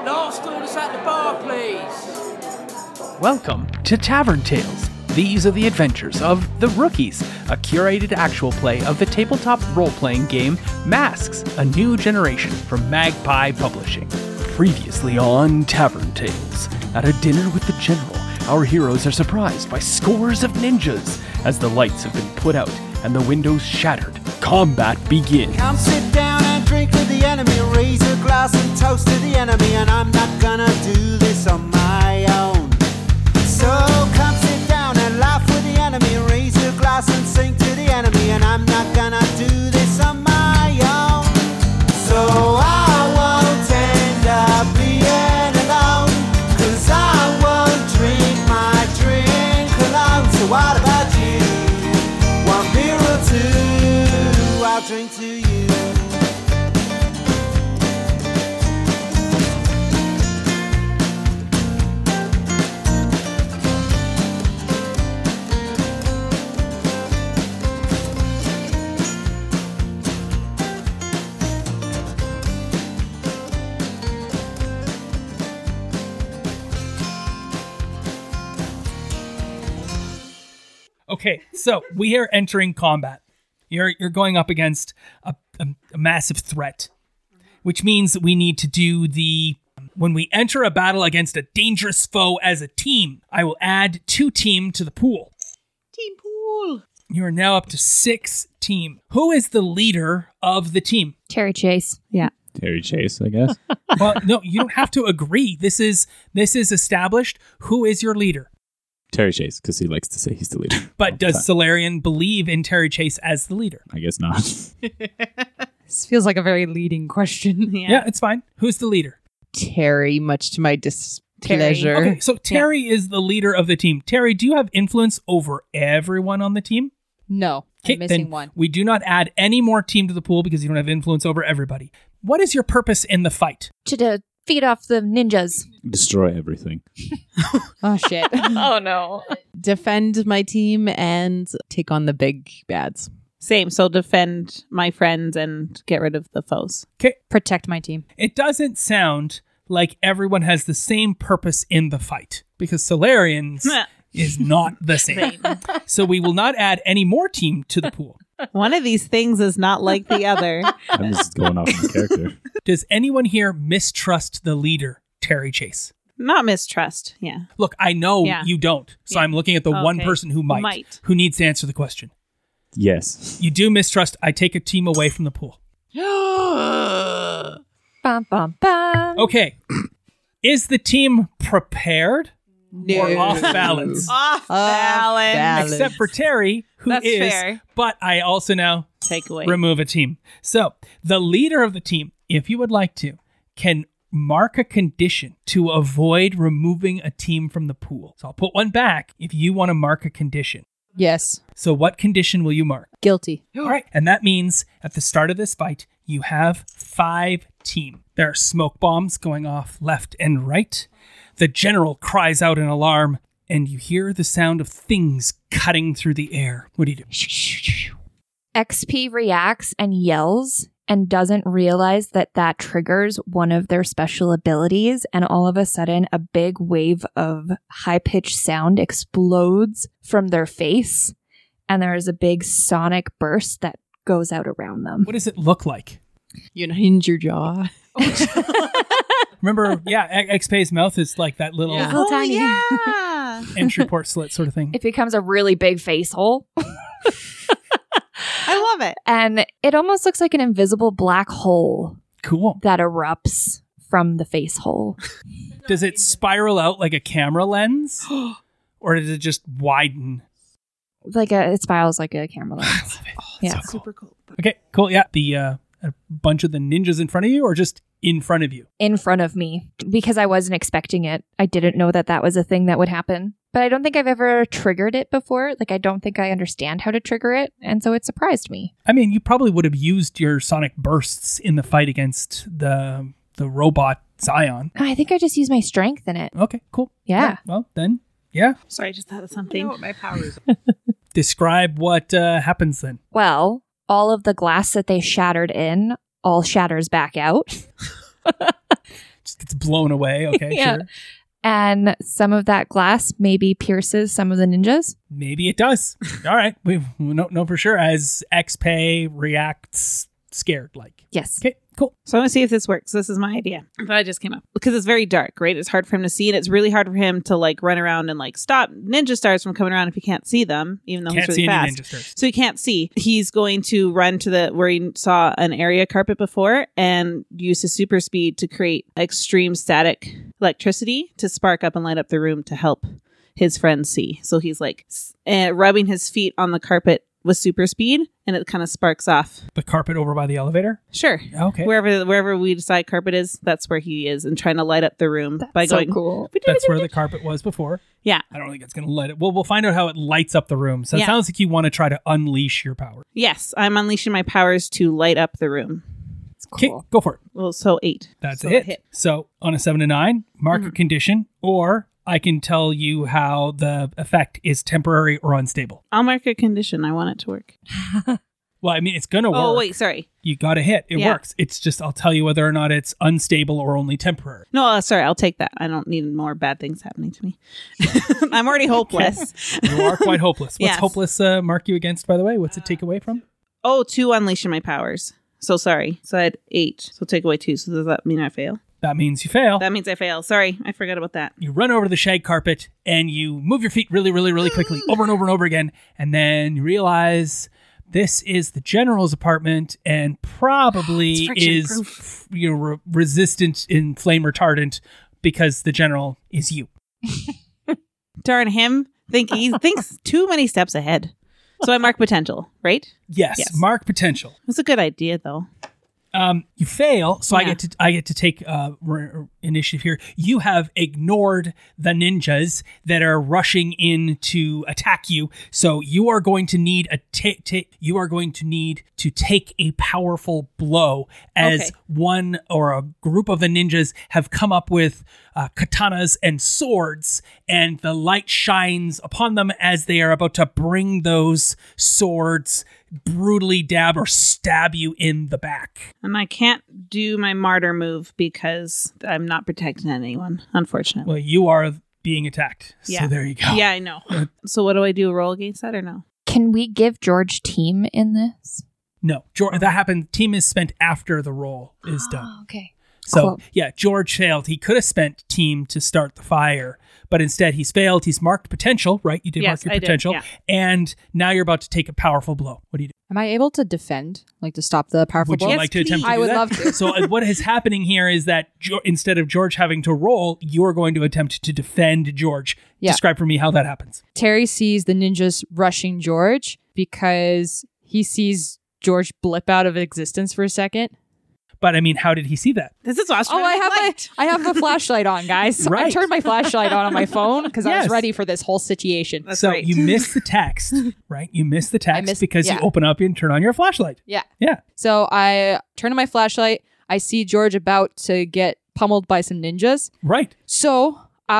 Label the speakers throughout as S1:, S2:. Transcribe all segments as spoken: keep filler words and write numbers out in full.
S1: Last orders at the bar, please.
S2: Welcome to Tavern Tales. These are the adventures of The Rookies, a curated actual play of the tabletop role-playing game Masks, a New Generation from Magpie Publishing. Previously on Tavern Tales, at a dinner with the General, our heroes are surprised by scores of ninjas. As the lights have been put out and the windows shattered, combat begins.
S3: Come sit down and drink with the enemy, raise a glass and toast to the enemy, and I'm not gonna do this on my own. So come sit down and laugh with the enemy, raise a glass and sing to the enemy, and I'm not gonna do this on my own. So I won't end up being alone, cause I won't drink my drink alone. So what about you? One beer or two, I'll drink to you.
S2: Okay, so we are entering combat. You're you're going up against a, a, a massive threat, which means we need to do the... When we enter a battle against a dangerous foe as a team, I will add two team to the pool.
S4: Team pool.
S2: You are now up to six team. Who is the leader of the team?
S5: Terry Chase.
S4: Yeah.
S6: Terry Chase, I guess.
S2: Well, no, you don't have to agree. This is this is established. Who is your leader?
S6: Terry Chase, because he likes to say he's the leader.
S2: But does Solarian believe in Terry Chase as the leader?
S6: I guess not.
S4: This feels like a very leading question.
S2: Yeah, yeah it's fine. Who's the leader?
S7: Terry, much to my displeasure.
S2: Okay, so Terry yeah. is the leader of the team. Terry, do you have influence over everyone on the team?
S7: No, I'm missing one.
S2: We do not add any more team to the pool because you don't have influence over everybody. What is your purpose in the fight?
S5: To defeat off the ninjas.
S6: Destroy everything.
S7: Oh, shit.
S4: Oh, no.
S7: Defend my team and take on the big bads.
S4: Same. So defend my friends and get rid of the foes.
S2: Okay.
S5: Protect my team.
S2: It doesn't sound like everyone has the same purpose in the fight because Solarians is not the same. So we will not add any more team to the pool.
S4: One of these things is not like the other.
S6: I'm just going off my character.
S2: Does anyone here mistrust the leader, Terry Chase?
S4: Not mistrust, yeah.
S2: Look, I know
S4: yeah.
S2: you don't. So
S4: yeah.
S2: I'm looking at the
S4: okay.
S2: one person who might,
S4: might,
S2: who needs to answer the question.
S6: Yes.
S2: You do mistrust. I take a team away from the pool.
S5: Bum, bum, bum.
S2: Okay. Is the team prepared
S7: No.
S2: or off balance?
S4: Off balance.
S7: balance.
S2: Except for Terry, who
S4: That's
S2: is,
S4: fair.
S2: but I also now
S4: Take away.
S2: remove a team. So the leader of the team, if you would like to, can mark a condition to avoid removing a team from the pool. So I'll put one back if you want to mark a condition.
S7: Yes.
S2: So what condition will you mark?
S7: Guilty.
S2: All right. And that means at the start of this fight, you have five team. There are smoke bombs going off left and right. The general cries out in alarm, and you hear the sound of things cutting through the air. What do you do?
S5: X P reacts and yells and doesn't realize that that triggers one of their special abilities. And all of a sudden, a big wave of high-pitched sound explodes from their face. And there is a big sonic burst that goes out around them.
S2: What does it look like?
S7: You hinge your jaw.
S2: Remember, yeah, X P's mouth is like that little
S7: Yeah.
S5: Little tiny.
S4: Yeah.
S2: entry port slit sort of thing.
S5: It becomes a really big face hole.
S4: I love it.
S5: And it almost looks like an invisible black hole
S2: Cool.
S5: that erupts from the face hole.
S2: Does it spiral out like a camera lens? Or does it just widen?
S5: Like a, it spirals like a camera lens. Yeah.
S4: Super cool.
S2: Okay, cool. Yeah, the uh, a bunch of the ninjas in front of you or just in front of you?
S5: In front of me, because I wasn't expecting it. I didn't know that that was a thing that would happen. But I don't think I've ever triggered it before. Like, I don't think I understand how to trigger it. And so it surprised me.
S2: I mean, you probably would have used your sonic bursts in the fight against the the robot Zion.
S5: I think I just used my strength in it.
S2: Okay, cool.
S5: Yeah.
S2: Right, well, then, yeah.
S4: Sorry, I just thought of something.
S1: I know what my power is.
S2: Describe what uh, happens then.
S5: Well, all of the glass that they shattered in all shatters back out.
S2: just gets blown away. Okay,
S5: Yeah.
S2: sure.
S5: And some of that glass maybe pierces some of the ninjas.
S2: Maybe it does. All right. We don't know for sure as X-Pay reacts scared like.
S5: Yes.
S2: Okay, cool.
S4: So I want to see if this works. This is my idea that I just came up because it's very dark, right? It's hard for him to see, and it's really hard for him to like run around and like stop ninja stars from coming around if he can't see them, even though
S2: Can't
S4: he's
S2: see
S4: really
S2: any
S4: fast.
S2: ninja stars.
S4: So he can't see. He's going to run to the where he saw an area carpet before and use his super speed to create extreme static electricity to spark up and light up the room to help his friends see. So he's like s- uh, rubbing his feet on the carpet with super speed, and it kind of sparks off.
S2: The carpet over by the elevator?
S4: Sure.
S2: Okay.
S4: Wherever wherever we decide carpet is, that's where he is, and trying to light up the room by
S5: so
S4: going.
S5: cool.
S2: That's where the carpet was before.
S4: Yeah.
S2: I don't think it's going to light it. Well, we'll find out how it lights up the room. So it
S4: Yeah.
S2: sounds like you want to try to unleash your power.
S4: Yes, I'm unleashing my powers to light up the room.
S2: Okay, go for it.
S4: Well, so eight.
S2: That's
S4: So
S2: a hit. So on a seven to nine, mark
S4: Mm-hmm.
S2: a condition, or I can tell you how the effect is temporary or unstable.
S4: I'll mark a condition. I want it to work.
S2: Well, I mean, it's going to work.
S4: Oh wait, sorry.
S2: You got a hit. It
S4: Yeah.
S2: works. It's just, I'll tell you whether or not it's unstable or only temporary.
S4: No, uh, sorry. I'll take that. I don't need more bad things happening to me. I'm already hopeless.
S2: You are quite hopeless. What's
S4: Yes.
S2: hopeless uh, mark you against, by the way? What's it take away from?
S4: Oh, two unleashing my powers. So sorry. So I had eight. So take away two. So does that mean I fail?
S2: That means you fail.
S4: That means I fail. Sorry, I forgot about that.
S2: You run over to the shag carpet and you move your feet really, really, really quickly over and over and over again. And then you realize this is the general's apartment and probably
S4: It's
S2: is
S4: friction-proof.
S2: you know, re- resistant in flame retardant because the general is you.
S4: Darn him. Think he thinks too many steps ahead. So I mark potential, right?
S2: Yes,
S4: Yes.
S2: mark potential.
S4: That's a good idea, though.
S2: Um, you fail, so I
S4: Yeah.
S2: get to I get to take uh, r- initiative here. You have ignored the ninjas that are rushing in to attack you, so you are going to need a ta- ta- you are going to need to take a powerful blow as
S4: Okay.
S2: one or a group of the ninjas have come up with uh, katanas and swords, and the light shines upon them as they are about to bring those swords brutally dab or stab you in the back.
S4: And I can't do my martyr move because I'm not protecting anyone, unfortunately.
S2: Well, you are being attacked.
S4: Yeah.
S2: So there you go.
S4: Yeah, I know. So what do I do? Roll against that or no?
S5: Can we give George team in this?
S2: No, George, that happened. Team is spent after the roll is done.
S5: Oh, okay.
S2: So
S5: Cool.
S2: yeah, George failed. He could have spent team to start the fire, but instead he's failed. He's marked potential, right? You did
S4: Yes,
S2: mark your
S4: I did,
S2: potential.
S4: yeah.
S2: And now you're about to take a powerful blow. What do you do?
S7: Am I able to defend, like to stop the powerful
S2: Would you
S7: blow?
S2: like to attempt to
S7: I
S2: do
S7: would
S2: that?
S7: love to.
S2: So uh, what is happening here is that jo- instead of George having to roll, you are going to attempt to defend George.
S7: Yeah.
S2: Describe for me how that happens.
S7: Terry sees the ninjas rushing George because he sees George blip out of existence for a second.
S2: But I mean, how did he see that?
S4: This is awesome.
S7: Oh, I have my I have the flashlight on, guys. I
S2: Right.
S7: turned my flashlight on on my phone because I
S2: Yes.
S7: was ready for this whole situation.
S4: That's
S2: so
S4: right.
S2: you miss the text, right? You miss the text
S7: missed-
S2: because
S7: yeah.
S2: you open up and turn on your flashlight.
S7: Yeah.
S2: Yeah.
S7: So I turn on my flashlight. I see George about to get pummeled by some ninjas.
S2: Right.
S7: So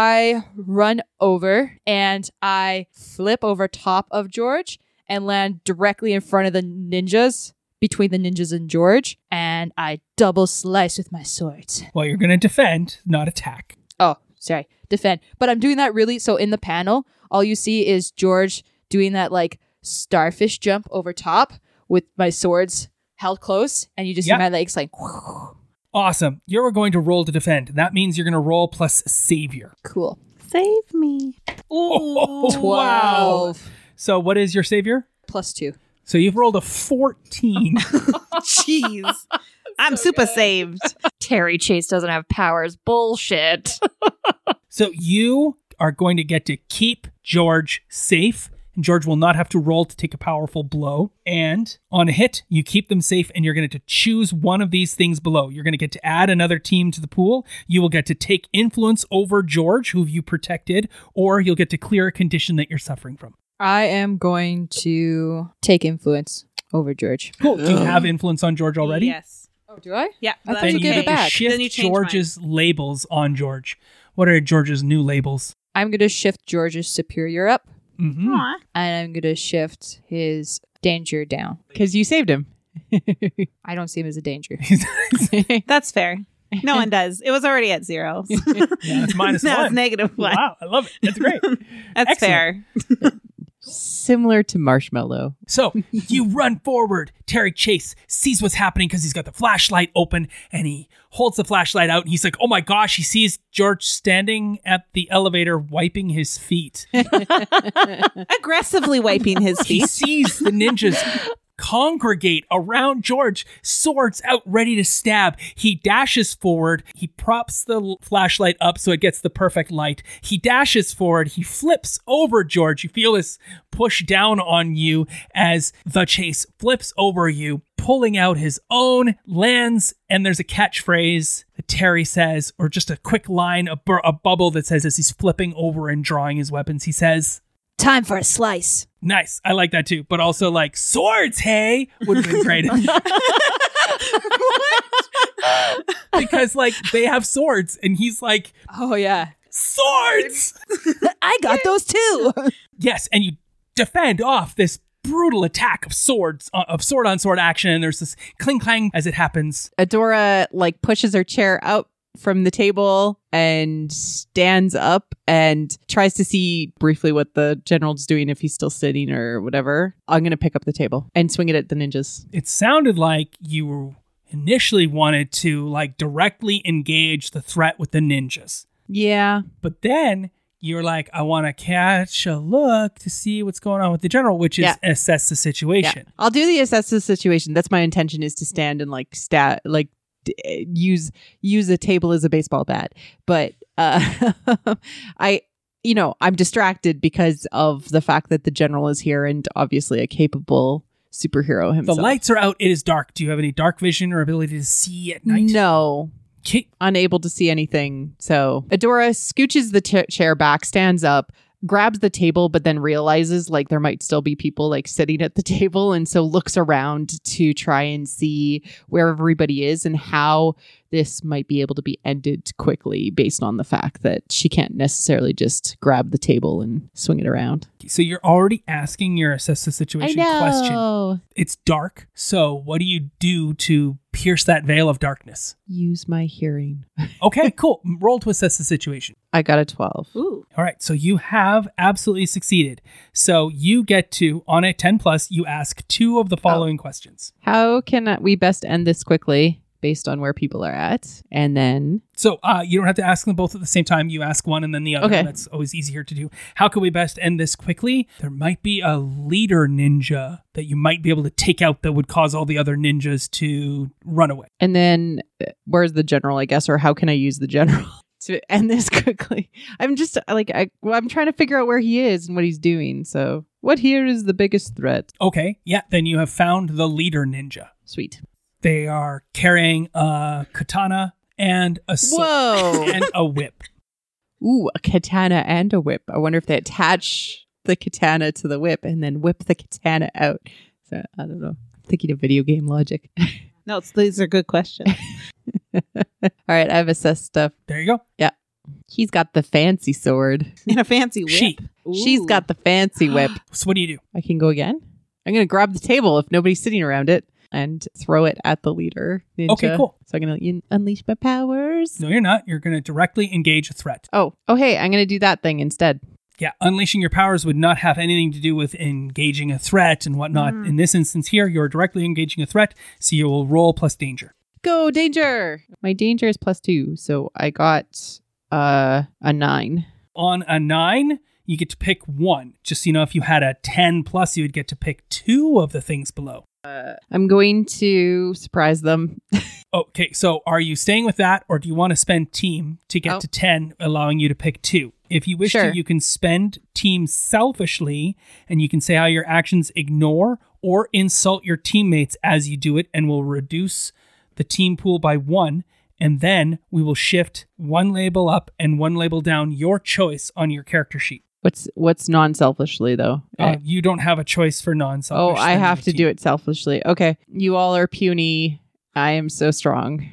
S7: I run over and I flip over top of George and land directly in front of the ninjas, between the ninjas and George, and I double slice with my sword.
S2: Well, you're going to defend, not attack.
S7: Oh, sorry, defend. But I'm doing that really, so in the panel, all you see is George doing that like starfish jump over top with my swords held close, and you just
S2: Yep.
S7: see my legs like,
S2: Awesome. You're going to roll to defend. That means you're going to roll plus savior.
S7: cool.
S4: Save me.
S2: Oh,
S4: Ooh.
S2: wow. So what is your savior?
S7: Plus two.
S2: So you've rolled a fourteen.
S4: Jeez. I'm super saved.
S5: Terry Chase doesn't have powers. Bullshit.
S2: So you are going to get to keep George safe. And George will not have to roll to take a powerful blow. And on a hit, you keep them safe, and you're going to choose one of these things below. You're going to get to add another team to the pool. You will get to take influence over George, who you protected, or you'll get to clear a condition that you're suffering from.
S7: I am going to take influence over George.
S2: Cool. Do you have influence on George already?
S4: Yes.
S7: Oh, do I?
S4: Yeah.
S7: I thought
S2: Then
S7: you
S2: you
S7: gave
S2: get
S7: it back.
S2: to shift
S4: Then you change
S2: George's labels on George. What are George's new labels?
S7: I'm going to shift George's superior up,
S2: Mm-hmm.
S4: Aw.
S7: and I'm going to shift his danger down.
S1: Because you saved him.
S7: I don't see him as a danger.
S4: That's fair. No one does. It was already at zero.
S2: Yeah, it's minus
S4: Now
S2: one.
S4: it's negative one.
S2: Wow, I love it. That's great.
S4: That's
S2: Excellent.
S4: fair.
S8: Similar to Marshmallow.
S2: So you run forward. Terry Chase sees what's happening because he's got the flashlight open and he holds the flashlight out and he's like, oh my gosh, he sees George standing at the elevator wiping his feet.
S4: Aggressively wiping his
S2: He
S4: feet.
S2: sees the ninjas congregate around George, swords out ready to stab. He dashes forward. He props the l- flashlight up so it gets the perfect light. He dashes forward. He flips over George. You feel this push down on you as the chase flips over you, pulling out his own, lands, and there's a catchphrase that Terry says, or just a quick line, a, bur- a bubble that says as he's flipping over and drawing his weapons, he says,
S7: Time for a slice.
S2: nice. I like that too. But also like swords, hey, would have been great. Because like they have swords and he's like,
S7: Oh, yeah.
S2: swords.
S7: I got those too.
S2: Yes. And you defend off this brutal attack of swords, uh, of sword on sword action. And there's this cling clang as it happens.
S8: Adora like pushes her chair out from the table and stands up and tries to see briefly what the general's doing, if he's still sitting or whatever. I'm going to pick up the table and swing it at the ninjas.
S2: It sounded like you initially wanted to like directly engage the threat with the ninjas.
S8: Yeah.
S2: But then you're like, I want to catch a look to see what's going on with the general, which is
S8: Yeah.
S2: assess the situation.
S8: Yeah. I'll do the assess the situation. That's my intention, is to stand and like stat, like d- use use a table as a baseball bat. But uh, I, you know, I'm distracted because of the fact that the general is here and obviously a capable superhero himself.
S2: The lights are out. It is dark. Do you have any dark vision or ability to see at night?
S8: No.
S2: Okay.
S8: Unable to see anything. So Adora scooches the t- chair back, stands up, grabs the table, but then realizes like there might still be people like sitting at the table, and so looks around to try and see where everybody is and how this might be able to be ended quickly, based on the fact that she can't necessarily just grab the table and swing it around.
S2: So you're already asking your assess the situation question. It's dark. So what do you do to pierce that veil of darkness?
S8: Use my hearing.
S2: Okay, cool. Roll to assess the situation.
S8: I got a twelve.
S4: Ooh.
S2: All right, so you have absolutely succeeded. So you get to, on a ten plus, you ask two of the following questions.
S8: How can we best end this quickly, based on where people are at? And then
S2: So uh, you don't have to ask them both at the same time. You ask one and then the other.
S8: Okay.
S2: That's always easier to do. How can we best end this quickly? There might be a leader ninja that you might be able to take out that would cause all the other ninjas to run away.
S8: And then uh, where's the general, I guess, or how can I use the general to end this quickly? I'm just like, I, well, I'm trying to figure out where he is and what he's doing. So what here is the biggest threat?
S2: Okay, yeah, then you have found the leader ninja.
S8: Sweet.
S2: They are carrying a katana and a sword
S8: Whoa.
S2: and a whip.
S8: Ooh, a katana and a whip. I wonder if they attach the katana to the whip and then whip the katana out. So I don't know. I'm thinking of video game logic.
S4: No, it's, these are good questions.
S8: All right, I've assessed stuff.
S2: There you go.
S8: He's got the fancy sword.
S4: And a fancy whip.
S2: She.
S8: She's
S4: Ooh.
S8: got the fancy whip.
S2: So what do you do?
S8: I can go again. I'm going to grab the table if nobody's sitting around it and throw it at the leader ninja.
S2: Okay, cool.
S8: So I'm going to unleash my powers.
S2: No, you're not. You're going to directly engage a threat.
S8: Oh, oh, hey, I'm going to do that thing instead.
S2: Yeah, unleashing your powers would not have anything to do with engaging a threat and whatnot. In this instance here, you're directly engaging a threat, so you will roll plus danger.
S8: Go, danger. My danger is plus two. So I got uh, a nine.
S2: On a nine, you get to pick one. Just so you know, if you had a ten plus, you would get to pick two of the things below.
S8: I'm going to surprise them.
S2: Okay, so are you staying with that, or do you want to spend team to get
S8: Oh.
S2: to ten, allowing you to pick two? If you wish
S8: Sure.
S2: to, you can spend team selfishly, and you can say how your actions ignore or insult your teammates as you do it, and will reduce the team pool by one. And then we will shift one label up and one label down, your choice on your character sheet.
S8: What's what's non-selfishly, though?
S2: Uh, you don't have a choice for non-selfish.
S8: oh, I have to do it selfishly. Okay. You all are puny. I am so strong.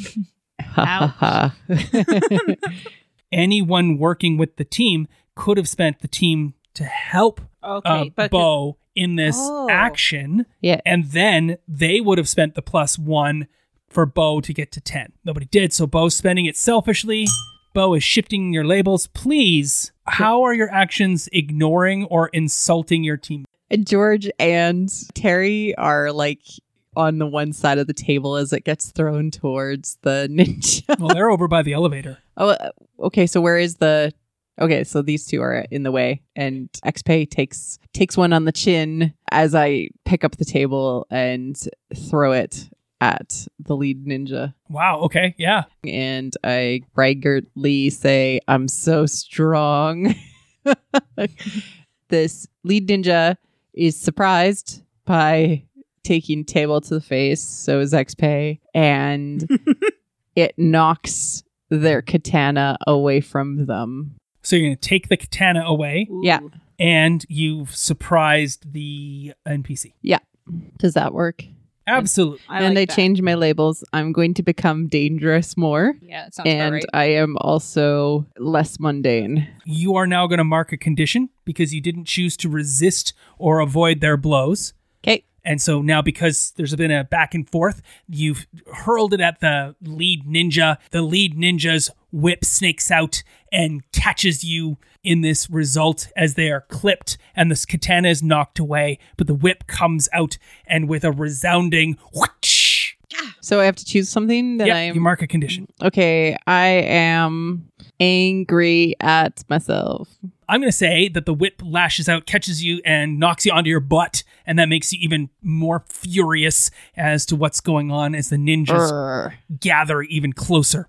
S8: Ha ha ha.
S2: Anyone working with the team could have spent the team to help
S4: Okay,
S2: uh,
S4: but
S2: Bo in this
S4: Oh.
S2: action,
S8: Yeah.
S2: and then they would have spent the plus one for Bo to get to ten. Nobody did, so Bo's spending it selfishly. Bo is shifting your labels. Please, how are your actions ignoring or insulting your team?
S8: George and Terry are like on the one side of the table as it gets thrown towards the ninja.
S2: Well, they're over by the elevator.
S8: Oh, uh, okay. So where is the? Okay, so these two are in the way, and Xpay takes takes one on the chin as I pick up the table and throw it at the lead ninja.
S2: Wow. Okay. Yeah.
S8: And I braggartly say, "I'm so strong." This lead ninja is surprised by taking table to the face. So is Xpay, and it knocks their katana away from them.
S2: So you're going to take the katana away.
S8: Yeah.
S2: And you've surprised the N P C.
S8: Yeah. Does that work?
S2: Absolutely.
S4: I
S8: and
S4: like
S8: I
S4: that.
S8: change my labels. I'm going to become dangerous more.
S7: Yeah, that sounds about
S8: And
S7: right.
S8: I am also less mundane.
S2: You are now going to mark a condition because you didn't choose to resist or avoid their blows.
S8: Okay.
S2: And so now, because there's been a back and forth, you've hurled it at the lead ninja. The lead ninja's whip snakes out and catches you in this result as they are clipped, and this katana is knocked away. But the whip comes out, and with a resounding whoosh,
S8: So I have to choose something that
S2: yep,
S8: I'm.
S2: you mark a condition.
S8: Okay. I am angry at myself.
S2: I'm going to say that the whip lashes out, catches you, and knocks you onto your butt, and that makes you even more furious as to what's going on as the ninjas
S8: Urgh.
S2: gather even closer.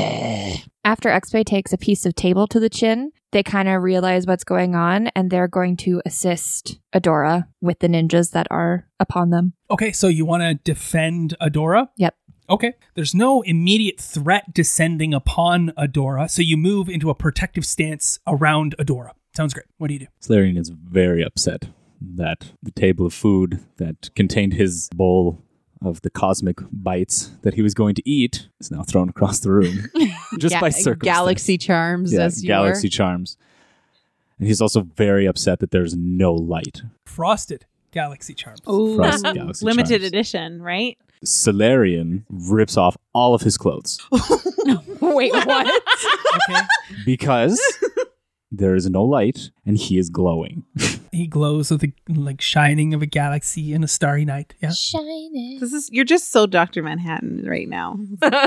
S5: After Xpay takes a piece of table to the chin, they kind of realize what's going on, and they're going to assist Adora with the ninjas that are upon them.
S2: Okay, so you want to defend Adora?
S5: Yep.
S2: Okay. There's no immediate threat descending upon Adora, so you move into a protective stance around Adora. Sounds great. What do you do?
S6: Solarian is very upset that the table of food that contained his bowl of the cosmic bites that he was going to eat is now thrown across the room. Just
S8: Ga-
S6: by circumstance.
S8: Galaxy charms,
S6: Yeah,
S8: as you
S6: galaxy
S8: were.
S6: charms. And he's also very upset that there's no light.
S2: Frosted Galaxy Charms.
S4: Ooh,
S6: Frost Galaxy
S4: limited
S6: Charms.
S4: edition, right?
S6: Solarian rips off all of his clothes
S7: Wait, what?
S2: Okay.
S6: because there is no light and he is glowing.
S2: He glows with the like shining of a galaxy in a starry night. Yeah.
S5: Shining.
S4: This is you're just so Doctor Manhattan right now.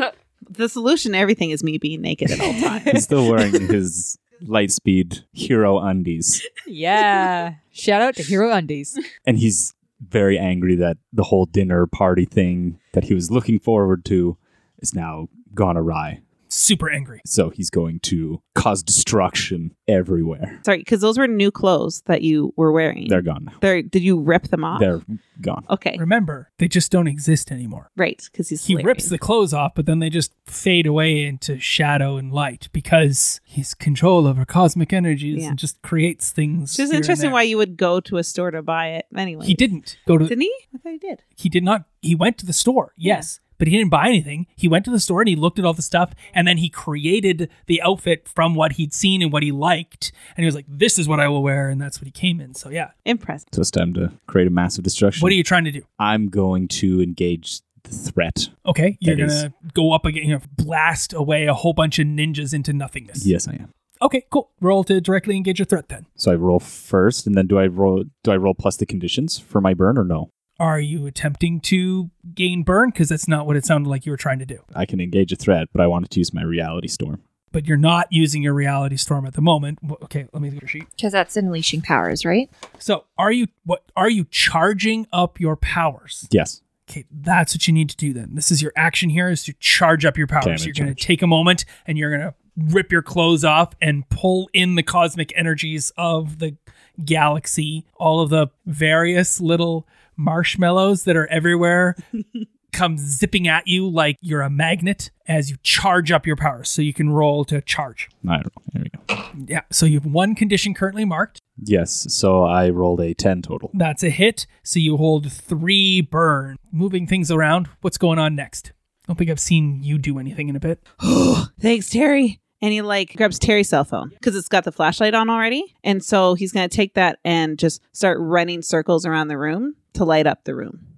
S4: The solution to everything is me being naked at all times.
S6: He's still wearing his Lightspeed hero undies.
S7: Yeah. Shout out to Hero Undies.
S6: And he's very angry that the whole dinner party thing that he was looking forward to is now gone awry.
S2: Super angry.
S6: So he's going to cause destruction everywhere.
S4: Sorry, because those were new clothes that you were wearing.
S6: They're gone now.
S4: They're, did you rip them off?
S6: They're gone.
S4: Okay,
S2: Remember, they just don't exist anymore.
S4: right, because he's
S2: He
S4: Solarian.
S2: rips the clothes off, but then they just fade away into shadow and light because he's control over cosmic energies
S4: Yeah.
S2: and just creates things.
S4: It's just
S2: here and
S4: interesting
S2: there.
S4: why you would go to a store to buy it. Anyway,
S2: he didn't go to.
S4: Didn't he? I thought he did.
S2: He did not. He went to the store. Yes. But he didn't buy anything. He went to the store and he looked at all the stuff, and then he created the outfit from what he'd seen and what he liked. And he was like, this is what I will wear. And that's what he came in. So yeah.
S4: Impressive.
S6: So it's time to create a massive destruction.
S2: What are you trying to do?
S6: I'm going to engage the threat.
S2: Okay. You're
S6: That
S2: going
S6: is-
S2: to go up again, you know, blast away a whole bunch of ninjas into nothingness.
S6: Yes, I am.
S2: Okay, cool. Roll to directly engage a threat then.
S6: So I roll first, and then do I roll? Do I roll plus the conditions for my burn or no?
S2: Are you attempting to gain burn? Because that's not what it sounded like you were trying to do.
S6: I can engage a threat, but I wanted to use my reality storm.
S2: But you're not using your reality storm at the moment. Wh- Okay, let me look at your sheet.
S5: Because that's unleashing powers, right?
S2: So are you what are you charging up your powers?
S6: Yes.
S2: Okay, that's what you need to do then. This is your action here is to charge up your powers.
S6: Okay, I'm in
S2: you're going to
S6: charge.
S2: take a moment and you're going to rip your clothes off and pull in the cosmic energies of the galaxy. All of the various little marshmallows that are everywhere come zipping at you like you're a magnet as you charge up your powers. So you can roll to charge.
S6: I don't know. There we go.
S2: Yeah, so you have one condition currently marked.
S6: Yes. So I rolled a ten total.
S2: That's a hit. So you hold three burn. Moving things around. What's going on next? I don't think I've seen you do anything in a bit.
S4: Thanks, Terry. And he like grabs Terry's cell phone because it's got the flashlight on already. And so he's going to take that and just start running circles around the room to light up the room.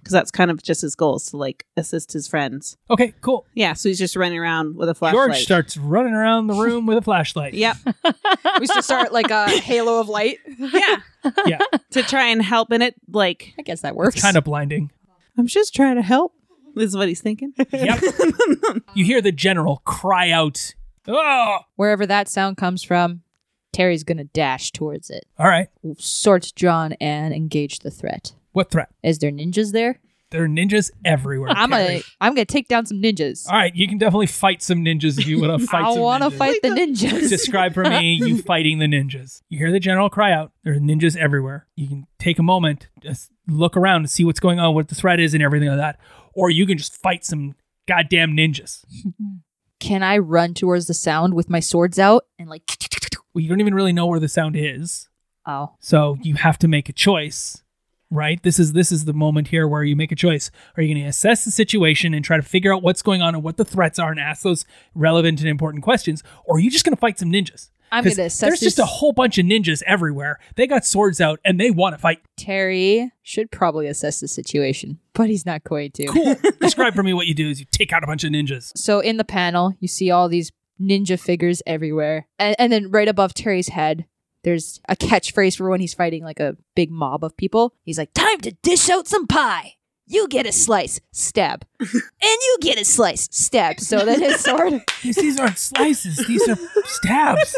S4: because that's kind of just his goal is to like assist his friends.
S2: Okay, cool.
S4: Yeah, so he's just running around with a flashlight.
S2: George starts running around the room with a flashlight.
S4: Yep.
S7: We should start like a halo of light.
S4: Yeah.
S2: Yeah.
S4: To try and help in it, like
S7: I guess that works.
S2: It's kind of blinding.
S4: I'm just trying to help. This is what he's thinking.
S2: Yep. You hear the general cry out, "Oh!"
S7: Wherever that sound comes from, Terry's gonna dash towards it.
S2: All right.
S7: Swords drawn and engage the threat.
S2: What threat?
S7: Is there ninjas there?
S2: There are ninjas everywhere.
S7: I'm
S2: Terry.
S7: gonna I'm gonna take down some ninjas.
S2: All right, you can definitely fight some ninjas if you want to fight
S7: I
S2: some
S7: want to
S2: ninjas.
S7: fight the ninjas.
S2: Describe for me you fighting the ninjas. You hear the general cry out. There are ninjas everywhere. You can take a moment, just look around and see what's going on, what the threat is and everything like that. Or you can just fight some goddamn ninjas.
S7: Can I run towards the sound with my swords out and like?
S2: Well, you don't even really know where the sound is.
S7: Oh,
S2: So you have to make a choice, right? This is this is the moment here where you make a choice. Are you going to assess the situation and try to figure out what's going on and what the threats are and ask those relevant and important questions? Or are you just going to fight some ninjas?
S7: I'm
S2: 'Cause
S7: gonna assess
S2: There's just
S7: this-
S2: a whole bunch of ninjas everywhere. They got swords out and they want to fight.
S7: Terry should probably assess the situation, but he's not going to.
S2: Cool. Describe for me what you do is you take out a bunch of ninjas.
S7: So in the panel, you see all these ninja figures everywhere, and, and then right above Terry's head, there's a catchphrase for when he's fighting like a big mob of people. He's like, "Time to dish out some pie. You get a slice, stab, and you get a slice, stab." So then his sword.
S2: These, these aren't slices. These are stabs.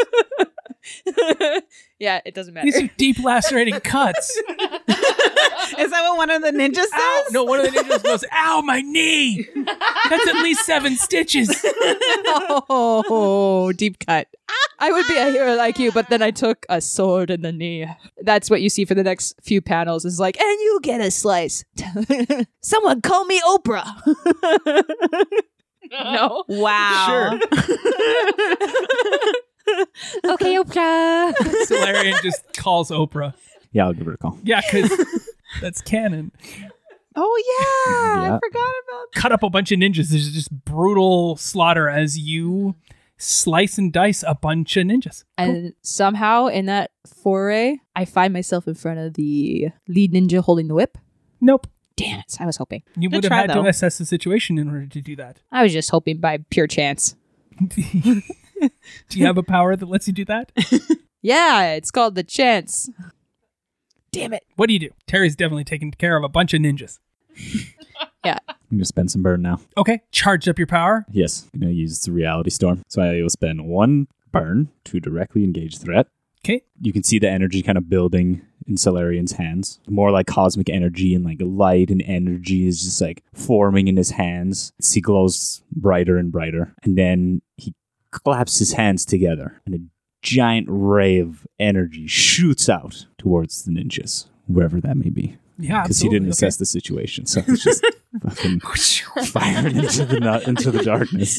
S7: Yeah, it doesn't matter.
S2: These are deep lacerating cuts.
S4: Is that what one of the ninjas says?
S2: Ow. No, one of the ninjas goes, "Ow, my knee. That's at least seven stitches."
S8: Oh, deep cut.
S7: I would be a hero like you, but then I took a sword in the knee. That's what you see for the next few panels is like, and you get a slice. Someone call me Oprah. No.
S4: Wow.
S5: Okay, Oprah.
S2: Solarian just calls Oprah.
S6: Yeah, I'll give her a call.
S2: Yeah, because that's canon.
S4: Oh yeah,
S6: Yeah.
S4: I forgot about
S2: Cut up a bunch of ninjas. There's just brutal slaughter as you slice and dice a bunch of ninjas.
S7: And somehow in that foray, I find myself in front of the lead ninja holding the whip.
S2: Nope.
S7: Damn it. I was hoping.
S2: You
S4: Good
S2: would have
S4: try,
S2: had
S4: though.
S2: to assess the situation in order to do that.
S7: I was just hoping by pure chance.
S2: Do you have a power that lets you do that?
S7: Yeah, it's called the chance. Damn it.
S2: What do you do? Terry's definitely taking care of a bunch of ninjas.
S7: Yeah.
S6: I'm going to spend some burn now.
S2: Okay, charged up your power.
S6: Yes, I'm going to use the reality storm. So I will spend one burn to directly engage threat.
S2: Okay.
S6: You can see the energy kind of building in Solarian's hands. More like cosmic energy and like light and energy is just like forming in his hands. He glows brighter and brighter. And then he claps his hands together and a giant ray of energy shoots out towards the ninjas, wherever that may be.
S2: Yeah,
S6: Because he
S2: absolutely.
S6: didn't
S2: Okay.
S6: assess the situation. So it's just fucking fired into the, no- into the darkness.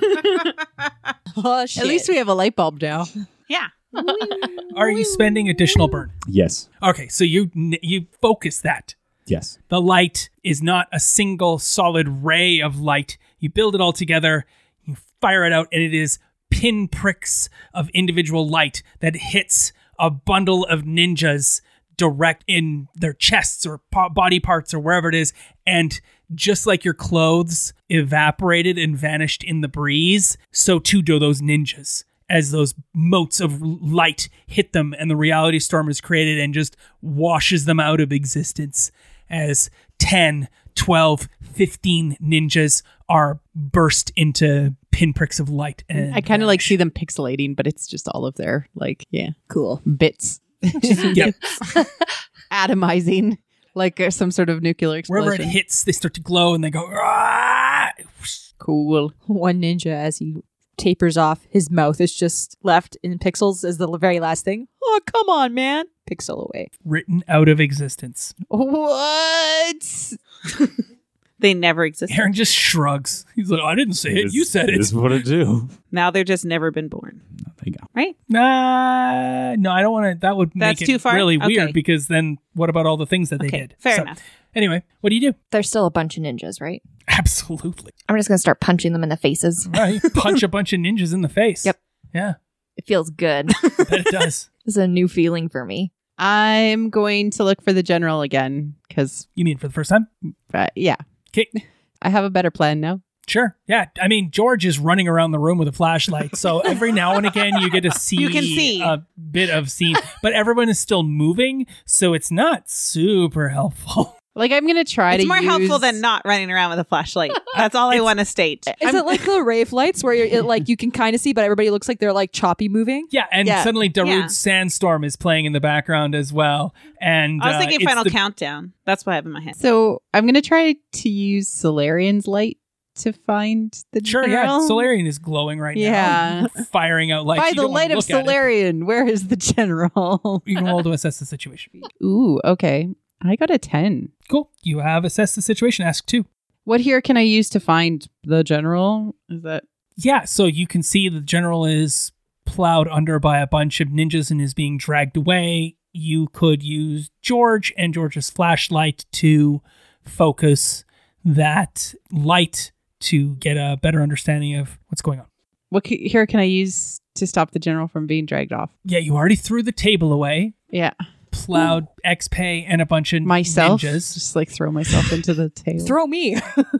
S7: Oh, shit.
S8: At least we have a light bulb now.
S4: Yeah.
S2: Are you spending additional burn?
S6: Yes.
S2: Okay, so you you focus that.
S6: Yes.
S2: The light is not a single solid ray of light. You build it all together, you fire it out, and it is pinpricks of individual light that hits a bundle of ninjas direct in their chests or po- body parts or wherever it is. And just like your clothes evaporated and vanished in the breeze, so too do those ninjas. As those motes of light hit them and the reality storm is created and just washes them out of existence as ten, twelve, fifteen ninjas are burst into pinpricks of light. And
S8: I kind of like see them pixelating, but it's just all of their like, yeah,
S7: cool.
S8: bits
S2: Yep.
S8: atomizing like uh, some sort of nuclear explosion.
S2: Wherever it hits, they start to glow and they go, "Ah!"
S8: Cool.
S7: One ninja, as he tapers off, his mouth is just left in pixels as the very last thing. Oh, come on, man. Pixel away.
S2: Written out of existence.
S8: What?
S4: They never existed.
S2: Aaron just shrugs. He's like, I didn't say it.
S6: It's-
S2: You said it.
S6: It's what I do.
S4: Now they're just never been born.
S6: There you go.
S4: Right?
S2: Nah, no, I don't want to. That would
S4: That's
S2: make it
S4: too far?
S2: really
S4: Okay.
S2: weird because then what about all the things that they
S4: Okay,
S2: did?
S4: fair
S2: So,
S4: enough.
S2: Anyway, what do you do?
S5: There's still a bunch of ninjas, right?
S2: Absolutely.
S5: I'm just going to start punching them in the faces.
S2: Right. Punch a bunch of ninjas in the face.
S5: Yep.
S2: Yeah,
S5: It feels good.
S2: I bet it does.
S5: This is a new feeling for me.
S8: I'm going to look for the general again because,
S2: You mean for the first time?
S8: uh, yeah,
S2: Okay.
S8: I have a better plan now.
S2: Sure. Yeah. I mean, George is running around the room with a flashlight. So every now and again, you get to see,
S4: You can see.
S2: a bit of scene, but everyone is still moving. So it's not super helpful.
S8: Like, I'm going to try
S4: It's
S8: to
S4: more
S8: use...
S4: helpful than not running around with a flashlight. That's all I want to state.
S7: Is it like the rave lights where you're, it, like you can kind of see, but everybody looks like they're like choppy moving?
S2: Yeah. And
S8: Yeah.
S2: suddenly Darude's
S4: Yeah.
S2: Sandstorm is playing in the background as well. And
S4: I was
S2: uh,
S4: thinking
S2: it's
S4: Final
S2: the-
S4: Countdown. That's what I have in my head.
S8: So I'm going to try to use Solarian's light to find the
S2: Sure.
S8: general.
S2: Yeah. Solarian is glowing right
S8: Yeah.
S2: now. Firing out lights.
S8: By
S2: You
S8: the
S2: don't wanna
S8: light of
S2: look at it.
S8: Solarian, where is the general?
S2: You can roll to assess the situation.
S8: Ooh, okay. I got a ten.
S2: Cool. You have assessed the situation. Ask two.
S8: What here can I use to find the general? Is that
S2: Yeah, so you can see the general is plowed under by a bunch of ninjas and is being dragged away. You could use George and George's flashlight to focus that light to get a better understanding of what's going on.
S8: what ca- here can I use to stop the general from being dragged off?
S2: Yeah, you already threw the table away,
S8: Yeah.
S2: plowed X-Pay and a bunch of
S8: Myself.
S2: ninjas.
S8: Just like throw myself into the table.
S7: Throw me.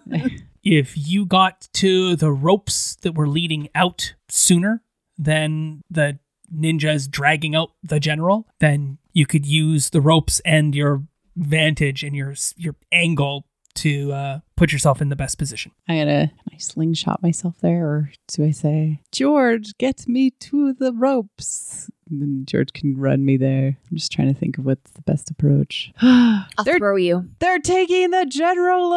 S2: If you got to the ropes that were leading out sooner than the ninjas dragging out the general, then you could use the ropes and your vantage and your your angle to uh, put yourself in the best position.
S8: I'm gonna can I slingshot myself there, or do I say, George, get me to the ropes? And then George can run me there. I'm just trying to think of what's the best approach.
S5: I'll
S8: They're-
S5: throw you.
S8: They're taking the general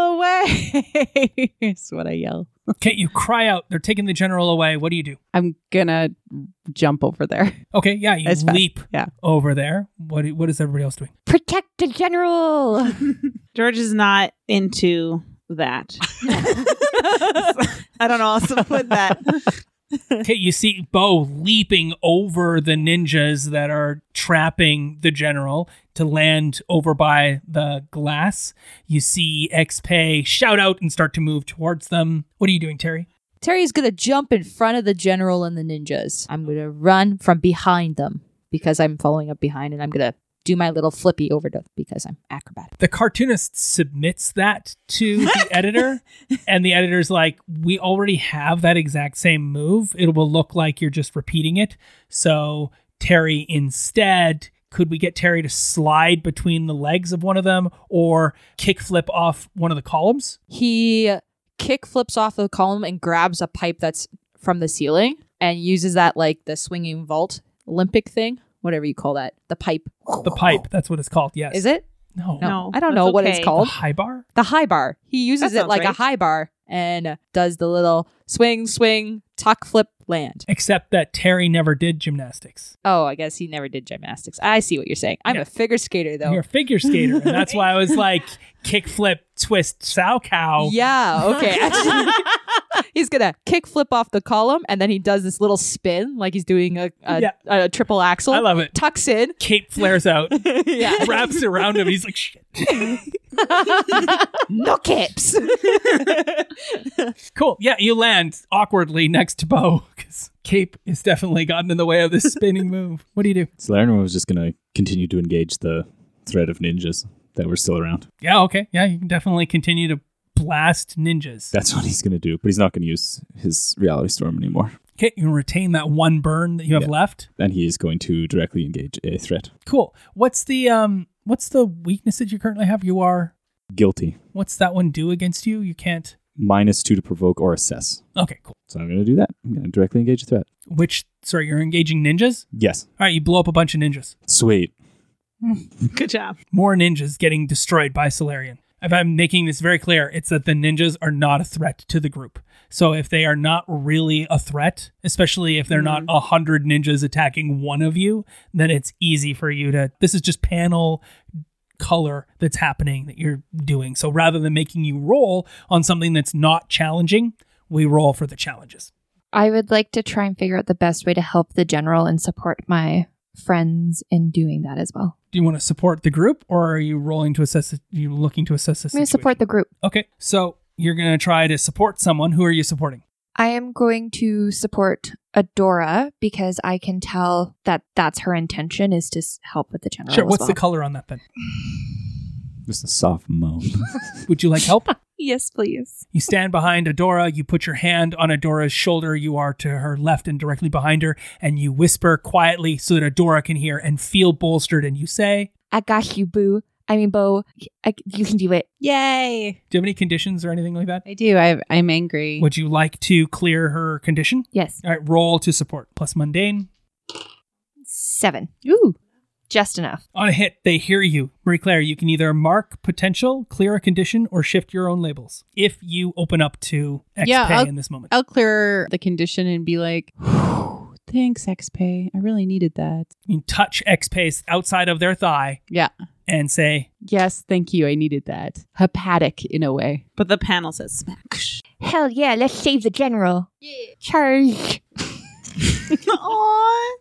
S8: away. Is what I yell.
S2: Okay, you cry out, they're taking the general away. What do you do?
S8: I'm gonna jump over there.
S2: Okay, yeah, you
S8: As fast-
S2: leap
S8: yeah.
S2: over there. What do- what is everybody else doing?
S5: Protect the general.
S4: George is not into that. I don't know how else to put that.
S2: Okay, you see Bo leaping over the ninjas that are trapping the general to land over by the glass. You see X-Pay shout out and start to move towards them. What are you doing, Terry?
S7: Terry's gonna jump in front of the general and the ninjas. I'm gonna run from behind them because I'm following up behind, and I'm gonna do my little flippy over to because I'm acrobatic.
S2: The cartoonist submits that to the editor, and the editor's like, we already have that exact same move. It will look like you're just repeating it. So Terry, instead, could we get Terry to slide between the legs of one of them or kick flip off one of the columns?
S7: He kick flips off the column and grabs a pipe that's from the ceiling and uses that like the swinging vault Olympic thing, whatever you call that, the pipe.
S2: The pipe, that's what it's called, yes.
S7: Is it?
S2: No.
S4: No,
S7: I don't
S4: that's
S7: know what
S4: okay.
S7: it's
S2: The
S7: called.
S2: high bar?
S7: The high bar. He uses
S4: That
S7: it
S4: sounds
S7: like a
S4: right.
S7: high bar and does the little swing, swing, tuck, flip, land.
S2: Except that Terry never did gymnastics.
S7: Oh, I guess he never did gymnastics. I see what you're saying. I'm
S2: Yeah.
S7: a figure skater though.
S2: You're a figure skater, and that's why I was like, kick flip, twist, sow cow.
S7: Yeah, okay. Actually, he's gonna kick flip off the column and then he does this little spin like he's doing a, a,
S2: Yeah.
S7: a triple axle.
S2: I love it.
S7: Tucks in.
S2: Cape flares out,
S7: Yeah.
S2: wraps around him. He's like, shit.
S7: No capes.
S2: Cool. Yeah, you land awkwardly next to Bo because Cape has definitely gotten in the way of this spinning move. What do you do?
S6: Solarian was just going to continue to engage the threat of ninjas that were still around.
S2: Yeah, okay. Yeah, you can definitely continue to blast ninjas.
S6: That's what he's going to do, but he's not going to use his reality storm anymore.
S2: Okay, you can retain that one burn that you have
S6: Yeah.
S2: left.
S6: And he is going to directly engage a threat.
S2: Cool. What's the um what's the weakness that you currently have? You are
S6: Guilty.
S2: what's that one do against you? You can't
S6: Minus two to provoke or assess.
S2: Okay, cool.
S6: So I'm going to do that. I'm going to directly engage a threat.
S2: Which sorry, you're engaging ninjas?
S6: Yes.
S2: All right, you blow up a bunch of ninjas.
S6: Sweet.
S4: Good job.
S2: More ninjas getting destroyed by Solarian. If I'm making this very clear, it's that the ninjas are not a threat to the group. So if they are not really a threat, especially if they're not a hundred ninjas attacking one of you, then it's easy for you to, this is just panel color that's happening that you're doing. So rather than making you roll on something that's not challenging, we roll for the challenges.
S5: I would like to try and figure out the best way to help the general and support my friends in doing that as well.
S2: Do you want to support the group or are you rolling to assess, it, are you looking to assess the
S5: I'm going
S2: situation?
S5: to support the group.
S2: Okay, so you're going to try to support someone. Who are you supporting?
S5: I am going to support Adora because I can tell that that's her intention is to s- help with the general.
S2: Sure.
S5: as
S2: What's
S5: well.
S2: the color on that then?
S6: Just a soft moan.
S2: Would you like help?
S5: Yes, please.
S2: You stand behind Adora, you put your hand on Adora's shoulder, you are to her left and directly behind her, and you whisper quietly so that Adora can hear and feel bolstered, and you say,
S5: I got you, Boo. I mean, Bo, I, you can do it.
S8: Yay.
S2: do you have any conditions or anything like that?
S8: I do. I, I'm angry.
S2: Would you like to clear her condition?
S5: Yes.
S2: All right, roll to support, plus mundane.
S5: Seven.
S8: Ooh.
S5: Just enough.
S2: On a hit, they hear you. Marie-Claire, you can either mark potential, clear a condition, or shift your own labels if you open up to X
S8: Yeah,
S2: P
S8: I'll-
S2: in this moment.
S8: I'll clear the condition and be like, thanks, X-Pay. I really needed that.
S2: You can touch X P outside of their thigh
S8: Yeah.
S2: and say,
S8: Yes, thank you. I needed that. Hepatic in a way.
S4: But the panel says smack.
S5: Hell yeah, let's save the general. Yeah. Charge.
S4: Aww.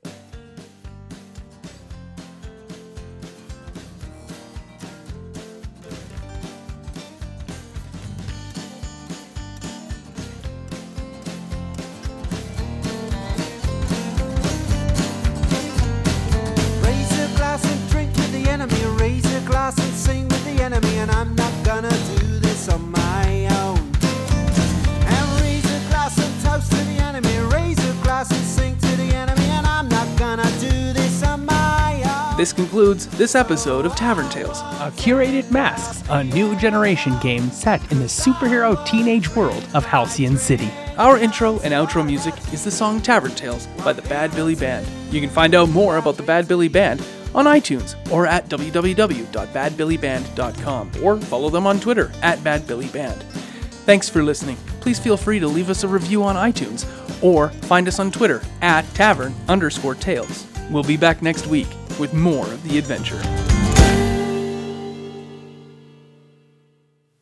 S3: Raise a glass and drink with the enemy. Raise a glass and sing with the enemy. And I'm not gonna do this on my own. And raise a glass and toast to the enemy. Raise a glass and sing to the enemy. And I'm not gonna do this on my own.
S2: This concludes this episode of Tavern Tales, a curated Masks, a new generation game set in the superhero teenage world of Halcyon City. Our intro and outro music is the song Tavern Tales by the Bad Billy Band. You can find out more about the Bad Billy Band on iTunes or at w w w dot bad billy band dot com or follow them on Twitter at Bad Billy Band. Thanks for listening. Please feel free to leave us a review on iTunes or find us on Twitter at tavern underscore tales. We'll be back next week with more of the adventure.